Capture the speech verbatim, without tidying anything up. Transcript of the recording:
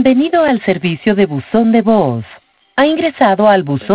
Bienvenido al servicio de buzón de voz. Ha ingresado al buzón